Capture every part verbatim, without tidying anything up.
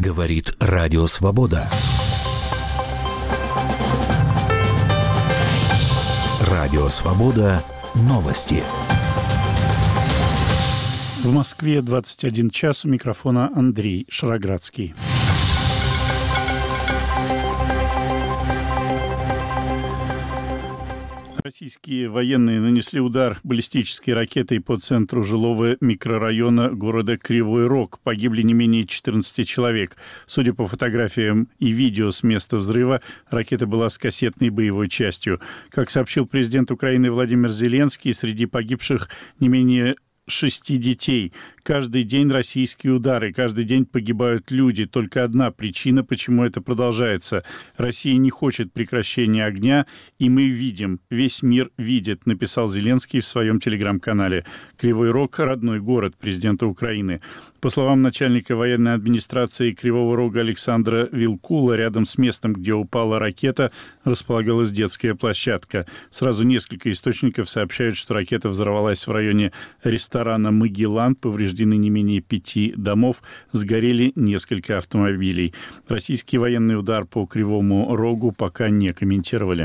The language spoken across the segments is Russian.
Говорит Радио Свобода. Радио Свобода. Новости. В Москве двадцать один час. У микрофона Андрей Шароградский. Российские военные нанесли удар баллистической ракетой по центру жилого микрорайона города Кривой Рог. Погибли не менее четырнадцати человек. Судя по фотографиям и видео с места взрыва, ракета была с кассетной боевой частью. Как сообщил президент Украины Владимир Зеленский, среди погибших не менее шести детей. Каждый день российские удары, каждый день погибают люди. Только одна причина, почему это продолжается. Россия не хочет прекращения огня, и мы видим, весь мир видит, написал Зеленский в своем телеграм-канале. Кривой Рог – родной город президента Украины. По словам начальника военной администрации Кривого Рога Александра Вилкула, рядом с местом, где упала ракета, располагалась детская площадка. Сразу несколько источников сообщают, что ракета взорвалась в районе ресторана «Магеллан», повреждены не менее пяти домов, сгорели несколько автомобилей. Российский военный удар по Кривому Рогу пока не комментировали.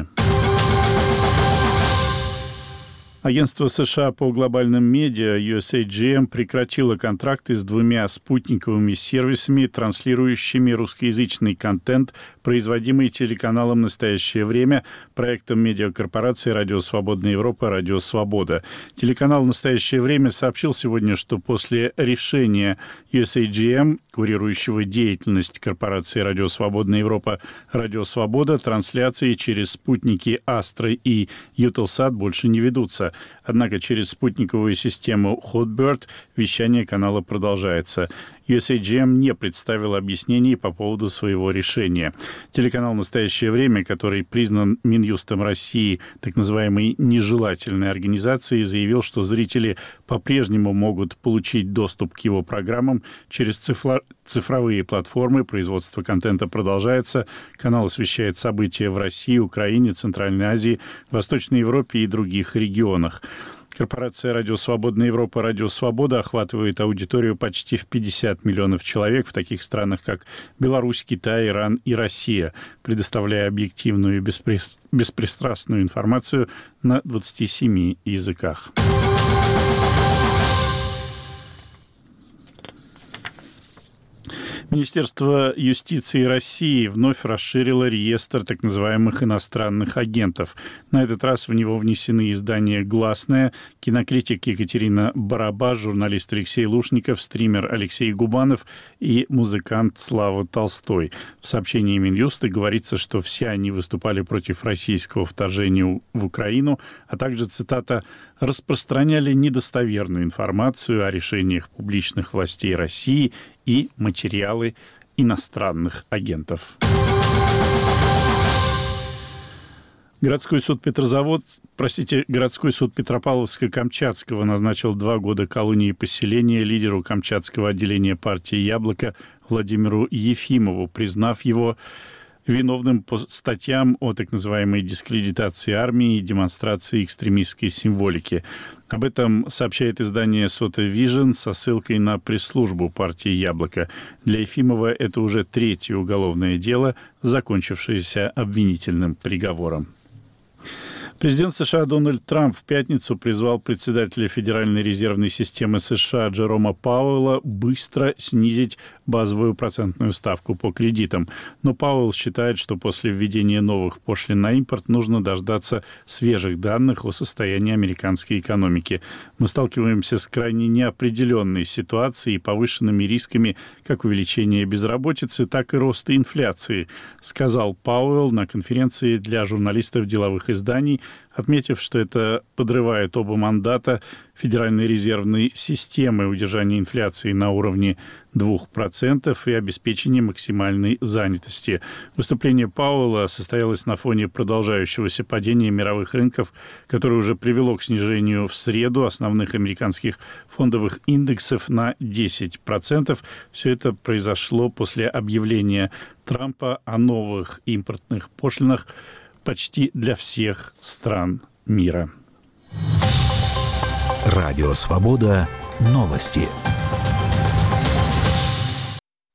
Агентство США по глобальным медиа ю эс эй джи эм прекратило контракты с двумя спутниковыми сервисами, транслирующими русскоязычный контент, производимый телеканалом «Настоящее время», проектом медиакорпорации «Радио Свободная Европа», «Радио Свобода». Телеканал «Настоящее время» сообщил сегодня, что после решения ю эс эй джи эм, курирующего деятельность корпорации «Радио Свободная Европа», «Радио Свобода», трансляции через спутники «Астра» и «Ютелсат» больше не ведутся. Однако через спутниковую систему Hotbird вещание канала продолжается. ю эс эй джи эм не представил объяснений по поводу своего решения. Телеканал «Настоящее время», который признан Минюстом России так называемой нежелательной организацией, заявил, что зрители по-прежнему могут получить доступ к его программам через цифра... цифровые платформы. Производство контента продолжается. Канал освещает события в России, Украине, Центральной Азии, Восточной Европе и других регионах. Корпорация «Радио Свободная Европа», «Радио Свобода» охватывает аудиторию почти в пятьдесят миллионов человек в таких странах, как Беларусь, Китай, Иран и Россия, предоставляя объективную и беспристрастную информацию на двадцати семи языках. Министерство юстиции России вновь расширило реестр так называемых иностранных агентов. На этот раз в него внесены издания «Гласная», кинокритик Екатерина Бараба, журналист Алексей Лушников, стример Алексей Губанов и музыкант Слава Толстой. В сообщении Минюста говорится, что все они выступали против российского вторжения в Украину, а также, цитата, «распространяли недостоверную информацию о решениях публичных властей России и материалы иностранных агентов». Городской суд Петрозавод, простите, городской суд Петропавловска-Камчатского назначил два года колонии поселения лидеру Камчатского отделения партии «Яблоко» Владимиру Ефимову, признав его виновным по статьям о так называемой дискредитации армии и демонстрации экстремистской символики. Об этом сообщает издание «Сота Вижн» со ссылкой на пресс-службу партии «Яблоко». Для Ефимова это уже третье уголовное дело, закончившееся обвинительным приговором. Президент США Дональд Трамп в пятницу призвал председателя Федеральной резервной системы США Джерома Пауэлла быстро снизить базовую процентную ставку по кредитам. Но Пауэлл считает, что после введения новых пошлин на импорт нужно дождаться свежих данных о состоянии американской экономики. Мы сталкиваемся с крайне неопределенной ситуацией и повышенными рисками как увеличения безработицы, так и роста инфляции, сказал Пауэлл на конференции для журналистов деловых изданий, отметив, что это подрывает оба мандата Федеральной резервной системы удержания инфляции на уровне двух процентов и обеспечения максимальной занятости. Выступление Пауэлла состоялось на фоне продолжающегося падения мировых рынков, которое уже привело к снижению в среду основных американских фондовых индексов на десять процентов. Все это произошло после объявления Трампа о новых импортных пошлинах почти для всех стран мира. Радио Свобода. Новости.